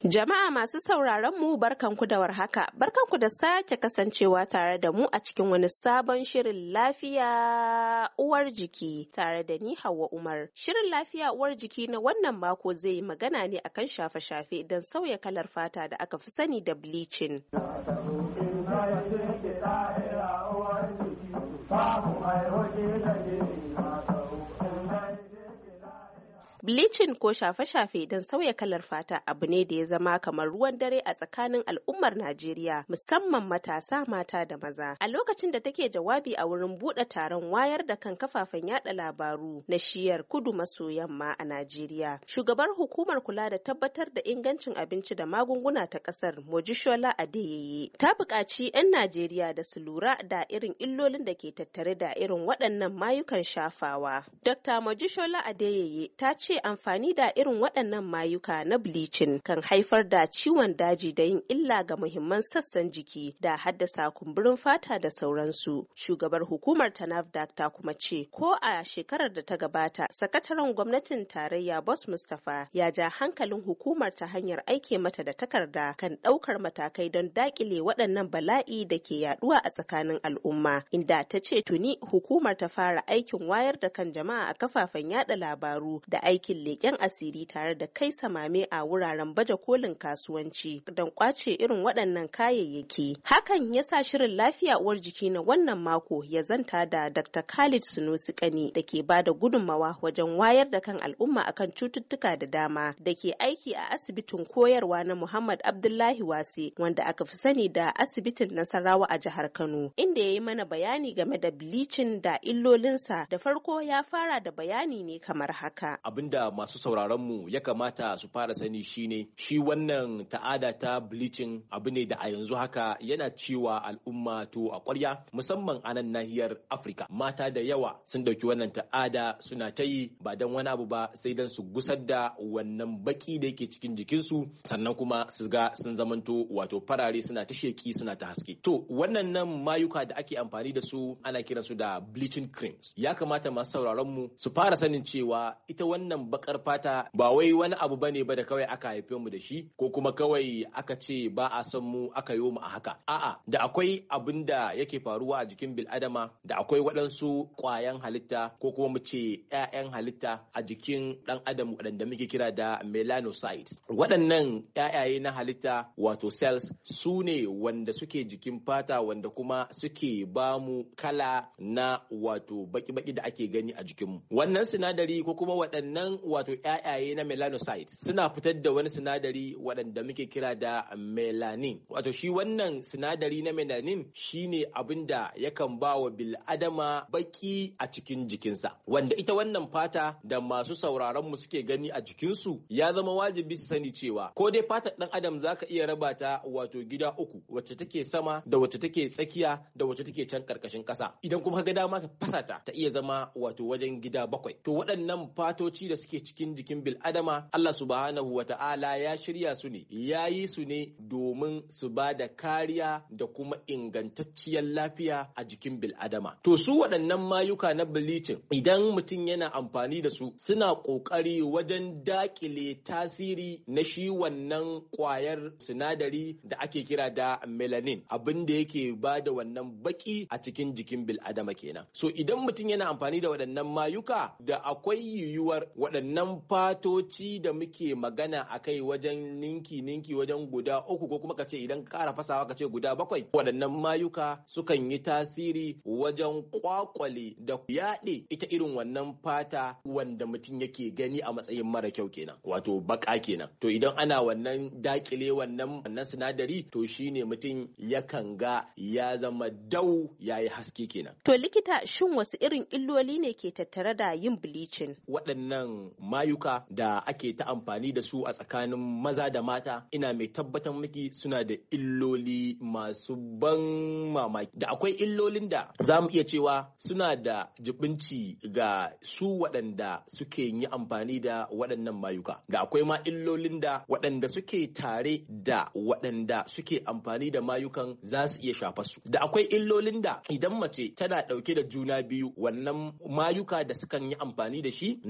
Jama'a masu sauraron mu barkanku da warhaka, barkanku da sake kasancewa tare da mu a cikin wani sabon shirin lafiya uwar jiki tare da ni Hauwa Umar. Shirin lafiya uwar jiki na wannan mako zai yi magana ne akan shafe-shafe don sauya kalar fata da aka fi sani da bleaching. Bleaching ko shafe-shafe don sauya kalar fata abu ne da ya zama kamar ruwan dare a tsakanin al'ummar Najeriya, musamman matasa, mata da maza. A lokacin da take jawabi a wurin buɗe taron wayar da kan kafafen yada labaru na shiyar kudu maso yamma a Najeriya, shugabar hukumar kula da tabbatar da ingancin abinci da magunguna ta ƙasar Mojisola Adeyeye ta buƙaci 'yan Najeriya da su lura da irin illolin da ke tattare da irin waɗannan mayukan shafawa. Dr. Mojisola Adeyeye ta ce amfani da irin waɗannan mayuka na bleaching kan haifar da ciwon daji da yin illa ga muhimman sassan jiki da haddasa kumburin fata da sauransu. Shugabar hukumar ta NAFDAC ta kuma ce ko a shekarar da ta gabata sakataren gwamnatin tarayya Boss Mustapha ya ja hankalin hukumar ta hanyar aike mata da takarda kan ɗaukar matakai don daƙile waɗannan bala'i da ke yaɗuwa a tsakanin al'umma, inda ta ce tuni hukumar ta fara aikin wayar da kan jama'a a kafafen yada labaru da aikin leƙen asiri tare da kai samame a wuraren baje kolin kasuwanci don kwace irin waɗannan kayayyaki. Hakan ya sa shirin lafiya uwar jiki na wannan mako ya zanta da Dr. Khalid Sunusi Kani da ke ba da gudunmawa wajen wayar da kan al'umma akan cututtuka da dama, da ke aiki a asibitin koyarwa na Muhammad Abdullahi Wase wanda aka fi sani da asibitin Nasarawa a jihar Kano, inda ya yi mana bayani game da bleaching da illolinsa. Da farko ya fara da bayani ne kamar haka. Abinda masu sauraron mu ya kamata su fara sani shine shi wannan ta'ada ta bleaching abu ne da a yanzu haka yana cewa al'umma to a ƙwarya, musamman a nan nahiyar Afirka. Mata da yawa sun dauki wannan ta'ada suna ta yi ba don wani abu ba sai don su gusar da wannan baki da yake cikin jikinsu, sannan kuma su ga sun zamanto wato farare, suna ta sheki, suna ta haske. To wannan nan mayuka da ake amfani da su ana kiransu da bleaching creams. Ya kamata masu sauraron mu su fara sanin cewa ita wannan bakar fata ba wai wani abu bane ba da kawai aka haife mu da shi, ko kuma kawai aka ce ba a san mu aka yi mu a haka. A'a, da akwai abin da yake faruwa a jikin bil'adama, da akwai waɗansu ƙwayan halitta ko kuma mu ce 'ya'yan halitta a jikin ɗan adam waɗanda muke kira da melanocytes. Waɗannan 'ya'yaye na halitta wato cells su ne wanda suke jikin fata, wanda kuma suke ba mu kala na wato baki-baki da ake gani a jikinmu. Wannan sinadari ko kuma waɗannan wato ƴaƴaye na melanocytes suna fitar da wani sinadari waɗanda muke kira da melanin. Wato shi wannan sinadari na melanin shine abin da yakan ba wa bil'adama baki a cikin jikinsa, wanda ita wannan fata da masu sauraron mu suke gani a jikinsu ya zama wajibi su sani cewa ko dai fatar ɗan adam zaka iya raba ta wato gida uku, wacce take sama da wacce take tsakiya da wacce take can karkashin ƙasa. Idan kuma ka ga dama ka fasa ta iya zama wato wajen gida 7. To waɗannan fatoci da suke cikin jikin bil'adama Allah subhanahu wa ta'ala ya shirya su ne, ya yi su ne domin su ba da kariya da kuma ingantacciyar lafiya a jikin bil'adama. To su waɗannan mayuka na bleaching idan mutum yana amfani da su suna ƙoƙari wajen daƙile tasiri na shi wannan ƙwayar sinadari da ake kira da melanin, abin da yake ba da wannan baki a cikin jikin bil'adama kenan. So idan mutum yana amfani da waɗannan mayuka, da akwai yiwuwar waɗannan fatoci da muke magana a kai wajen ninki wajen guda 3, ko kuma kace idan ƙara fasawa kace guda 7, waɗannan mayuka sukan yi tasiri wajen kwakwale da yaɗe ita irin wannan fata wanda mutum yake gani a matsayin mara kyau kenan, wato baka kenan. To idan ana wannan dakile wannan sinadari, to shine mutum yakan ga ya zama dau yayi haske kenan. To likita, shin wasu irin illoli ne ke tattare da yin bleaching? Waɗannan mayuka da ake ta amfani da su a tsakanin maza da mata, ina mai tabbatar miki suna da illoli masu ban mamaki. Da akwai illolin da za mu iya cewa suna da jibinci ga su waɗanda suke yi amfani da waɗannan mayuka. Da akwai ma illolin da waɗanda suke tare da waɗanda suke amfani da mayukan za su iya shafa su. Da akwai illolin da idan mace tana ɗauke da juna biyu, wannan mayuka da sukan yi amfani da shi na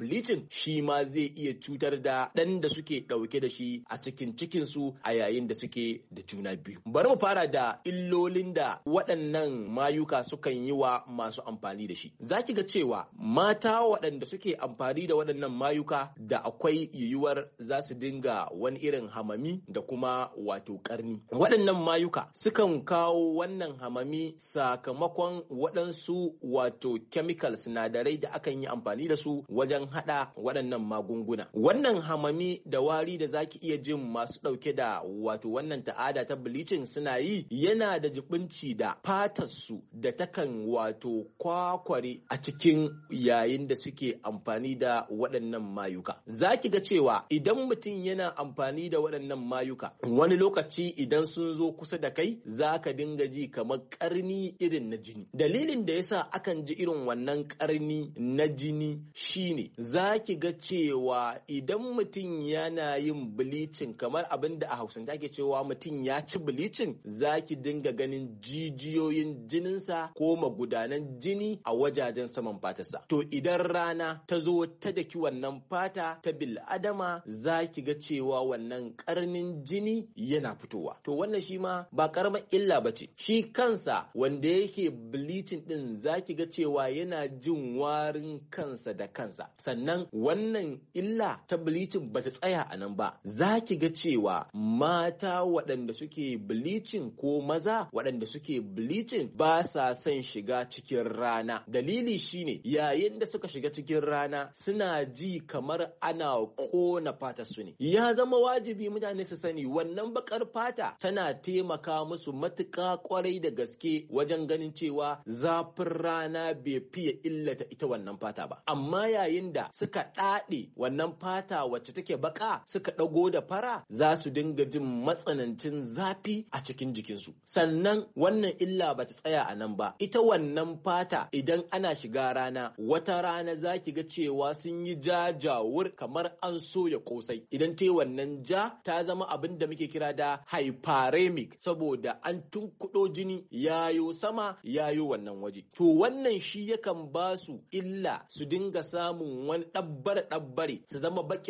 bleaching shi ma zai iya cutar da ɗan da suke ɗauke da shi a cikin cikinsu a yayin da suke da juna biyu. Bari mu fara da illolin da waɗannan mayuka sukan yi wa masu amfani da shi. Za ki ga cewa mata waɗanda suke amfani da waɗannan mayuka da akwai yiwuwar za su dinga wani irin hamami da kuma wato ƙarni. Waɗannan mayuka sukan kawo wannan hamami sakamakon waɗansu wato chemical sinadarai da akan yi amfani da su wajen haɗa waɗannan magunguna. Wannan hamami da wari da zaki iya jin masu ɗauke da wato wannan ta'ada ta bleaching suna yi yana da jibinci da fatarsu da takan wato kwakware a cikin yayin da suke amfani da waɗannan mayuka. Za ki ga cewa idan mutum yana amfani da waɗannan mayuka wani lokaci idan sun zo kusa da kai za ka dinga ji kamar ƙarni irin na jini. Dalilin da yasa akan ji irin wannan ƙarni na jini shine za ki ga cewa idan mutum yana yin bleaching kamar abin da a Hausance ake cewa mutum ya ci bleaching za ki dinga ganin jijiyoyin jininsa ko magudanan jini a wajajen saman fatarsa. To idan rana ta zo ta daki wannan fata ta bil'adama za ki ga cewa wannan karnin jini yana fitowa. To wannan shi ma ba karamar illa ba ce. Shi kansa wanda yake bleaching din za ki ga cewa yana jin warin kansa da kansa. Sannan wannan illa ta bleaching ba ta tsaya a nan ba. Za ki ga cewa mata waɗanda suke bleaching ko maza waɗanda suke bleaching ba sa son shiga cikin rana. Dalili shine yayin da suka shiga cikin rana suna ji kamar ana ƙona fatar su ne. Ya zama wajibi mutane su sani wannan bakar fata tana taimaka musu matuƙa kwarai da gaske wajen ganin cewa zafin rana bai fiye illata ita wannan fata ba. Amma yayin da suka ɗaɗe wannan fata wacce take baka suka ɗago da fara za su dinga jin matsanancin zafi a cikin jikinsu. Sannan wannan illa ba ta tsaya a nan ba. Ita wannan fata idan ana shiga rana wata rana za ki ga cewa sun yi jajawur kamar an soya kosai. Idan ta wannan ja ta zama abin da muke kira da hyperemic saboda an tunkuɗo jini yayo sama yayo wannan waje. To wannan shi yakan ba su illa su dinga samun wani ɗabbare su zama baki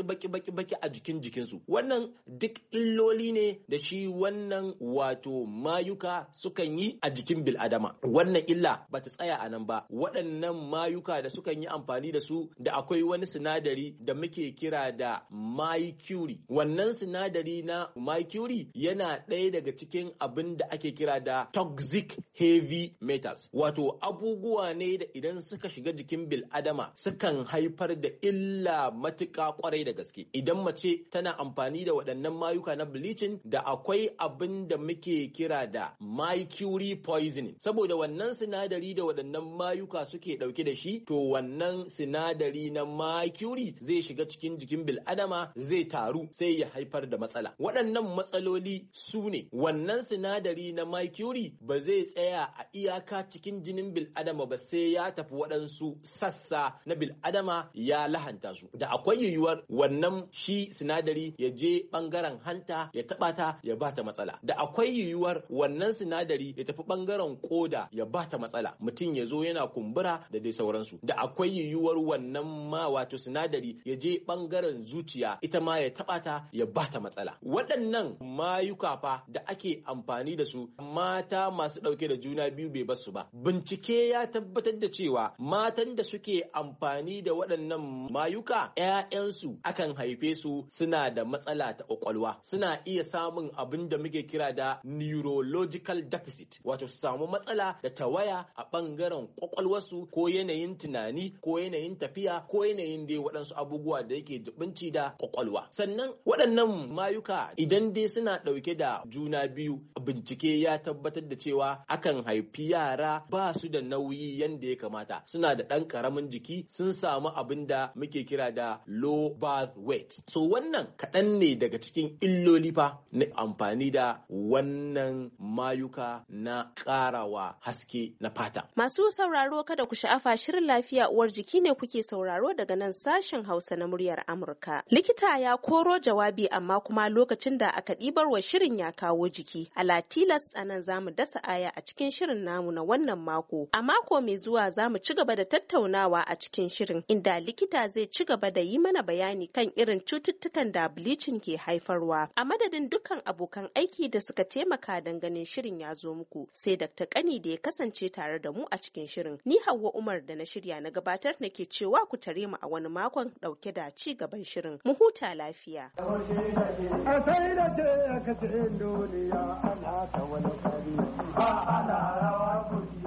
a jikinsu. Wannan duk illoli ne da shi wannan wato mayuka sukan yi a jikin bil'adama. Wannan illa ba ta tsaya a nan ba. Waɗannan mayuka da sukan yi amfani da su da akwai wani sinadari da muke kira da mercury. Wannan sinadari na mercury yana ɗaya daga cikin abin da ake kira da toxic heavy metals. Wato abubuwa ne da idan suka shiga jikin bil'adama sukan haifar da illa matuƙa kwarai da gaske. Idan mace tana amfani da waɗannan mayuka na bleaching da akwai abin da muke kira da mercury poisoning. Saboda wannan sinadari da waɗannan mayuka suke ɗauke da shi, to wannan sinadari na mercury zai shiga cikin jikin bil'adama zai taru sai ya haifar da matsala. Waɗannan matsaloli su ne wannan sinadari na mercury ba zai tsaya a iyaka cikin jinin bil'adama ba sai ya tafi waɗansu sassa na bil'adama ya lahanta su. Da akwai yiwuwar wannan shi sinadari ya je ɓangaren hanta ya taɓa ta ya bata matsala. Da akwai yiwuwar wannan sinadari ya tafi ɓangaren koda ya bata matsala. Mutum ya zo yana kumbura da dai sauransu. Da akwai yiwuwar wannan ma wato sinadari ya je ɓangaren zuciya ita ma ya taɓa ta ya bata matsala. Waɗannan mayuka fa da ake amfani da su mata masu ɗauke da juna biyu bai basu ba. Bincike ya tabbatar da cewa matan da suke amfani da waɗannan mayuka 'ya'yansu akan haife su suna da matsala ta ƙwaƙwalwa. Suna iya samun abin da muke kira da neurological deficit, wato su samu matsala da tawaya a ɓangaren ƙwaƙwalwarsu ko yanayin tunani ko yanayin tafiya ko yanayin dai waɗansu abubuwa da yake jibinci da ƙwaƙwalwa. Sannan waɗannan mayuka idan dai suna ɗauke da juna biyu, bincike ya tabbatar da cewa akan haifi yara ba su da nauyi yanda ya kamata. Suna da ɗan ƙaramin jiki, sun samu abin da muke kira da low birth weight. So wannan kaɗan ne daga cikin illoli fa na amfani da wannan mayuka na ƙarawa haske na fata. Masu sauraro kada ku sha'afa, shirin lafiya uwar jiki ne kuke sauraro daga nan sashen Hausa na muryar Amurka. Likita ya koro jawabi amma kuma lokacin da aka ɗibar wa shirin ya kawo jiki. Ala tilas a nan za mu dasa aya a cikin shirin namu na wannan mako. A mako mai zuwa za mu ci gaba da tattaunawa a cikin shirin inda likita zai ci gaba da yi mana bayani kan irin cututtukan da bleaching ke haifarwa. A madadin dukkan abokan aiki da suka taimaka don ganin shirin ya zo muku, sai Dr. Kani da ya kasance tare da mu a cikin shirin. Ni Hauwa Umar da na shirya na gabatar nake cewa ku tare mu a wani makon dauke da ci gaban shirin. Mu huta lafiya. Duniya ana ta wani kari, ana rawa